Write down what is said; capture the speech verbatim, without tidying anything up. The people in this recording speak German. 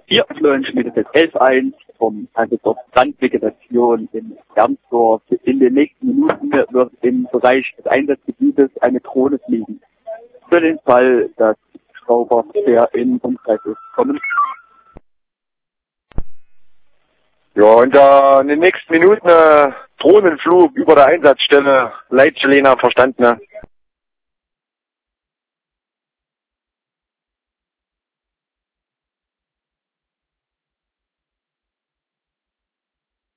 vier Flöhen schmiedet das elf eins vom Einsatz Brandvegetation in Bernsdorf. In den nächsten Minuten wird im Bereich des Einsatzgebietes eine Drohne fliegen. Für den Fall, dass Schrauber, der im Umkreis ist, kommen. Ja, und äh, in den nächsten Minuten äh, Drohnenflug über der Einsatzstelle. Leitstelle verstanden.